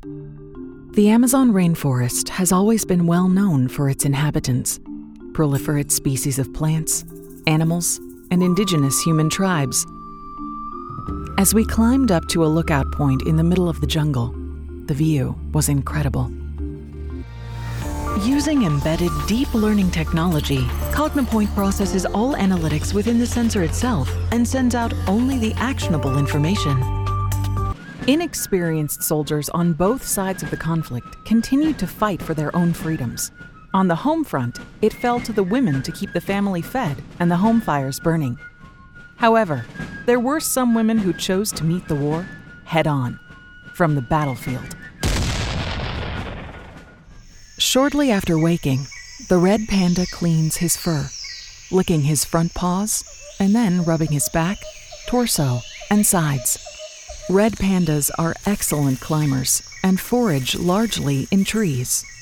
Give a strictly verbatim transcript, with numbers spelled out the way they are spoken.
The Amazon rainforest has always been well known for its inhabitants, proliferate species of plants, animals, and indigenous human tribes. As we climbed up to a lookout point in the middle of the jungle, the view was incredible. Using embedded deep learning technology, Cognipoint processes all analytics within the sensor itself and sends out only the actionable information. Inexperienced soldiers on both sides of the conflict continued to fight for their own freedoms. On the home front, it fell to the women to keep the family fed and the home fires burning. However, there were some women who chose to meet the war head-on, from the battlefield. Shortly after waking, the red panda cleans his fur, licking his front paws and then rubbing his back, torso, and sides. Red pandas are excellent climbers and forage largely in trees.